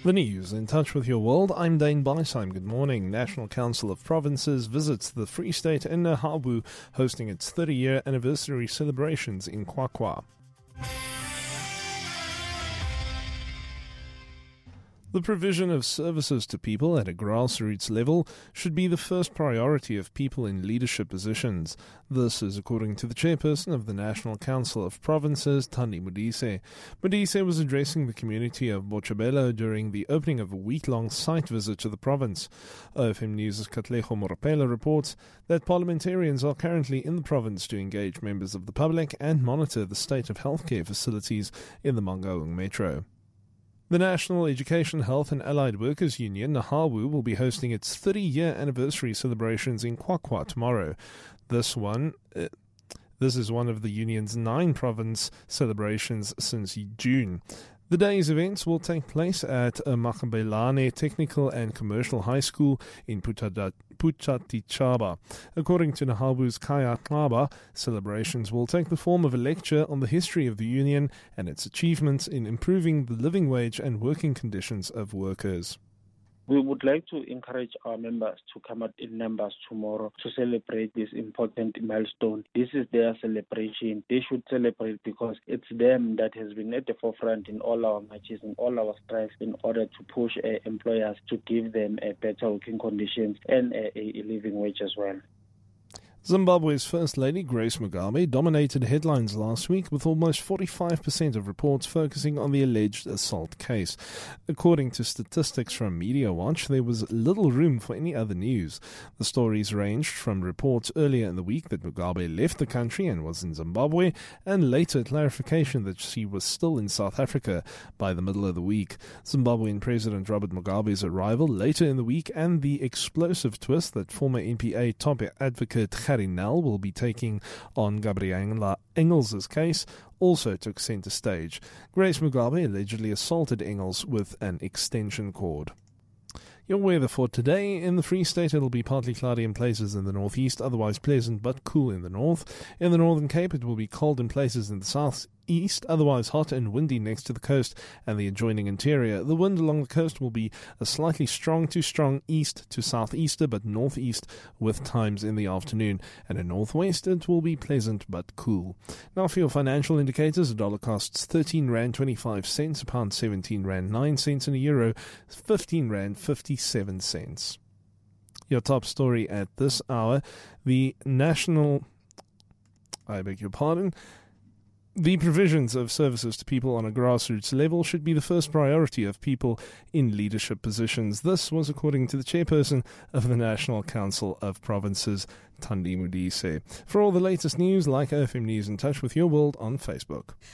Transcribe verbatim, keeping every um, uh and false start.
The news, in touch with your world, I'm Dane Bonnisheim. Good morning. National Council of Provinces visits the Free State in Nahabu, hosting its thirty-year anniversary celebrations in QwaQwa. The provision of services to people at a grassroots level should be the first priority of people in leadership positions. This is according to the chairperson of the National Council of Provinces, Thandi Modise. Modise was addressing the community of Botshabelo during the opening of a week-long site visit to the province. O F M News' Katlego Morapela reports that parliamentarians are currently in the province to engage members of the public and monitor the state of healthcare facilities in the Mangaung Metro. The National Education, Health and Allied Workers Union, Nahabu, will be hosting its thirty-year anniversary celebrations in QwaQwa tomorrow. This one... Uh, This is one of the union's nine province celebrations since June. The day's events will take place at a Makabelane Technical and Commercial High School in Phuthaditjhaba. According to Nahabu's Kaya Tlaba, celebrations will take the form of a lecture on the history of the union and its achievements in improving the living wage and working conditions of workers. We would like to encourage our members to come out in numbers tomorrow to celebrate this important milestone. This is their celebration. They should celebrate because it's them that has been at the forefront in all our marches, in all our strives in order to push uh, employers to give them uh, better working conditions and uh, a living wage as well. Zimbabwe's First Lady, Grace Mugabe, dominated headlines last week with almost forty-five percent of reports focusing on the alleged assault case. According to statistics from Media Watch, there was little room for any other news. The stories ranged from reports earlier in the week that Mugabe left the country and was in Zimbabwe, and later clarification that she was still in South Africa by the middle of the week. Zimbabwean President Robert Mugabe's arrival later in the week and the explosive twist that former N P A top advocate Nel will be taking on Gabriela Engels' case also took center stage. Grace Mugabe allegedly assaulted Engels with an extension cord. Your weather for today. In the Free State, it'll be partly cloudy in places in the northeast, otherwise pleasant but cool in the north. In the Northern Cape, it will be cold in places in the southeast, otherwise hot and windy next to the coast and the adjoining interior. The wind along the coast will be a slightly strong to strong east to southeaster, but northeast with times in the afternoon. And in northwest, it will be pleasant but cool. Now for your financial indicators, a dollar costs thirteen rand twenty-five cents, a pound seventeen rand nine cents, and a euro fifteen rand fifty-seven cents. Your top story at this hour, the national... I beg your pardon... The provisions of services to people on a grassroots level should be the first priority of people in leadership positions. This was according to the chairperson of the National Council of Provinces, Thandi Modise. For all the latest news, like O F M News, in touch with your world on Facebook.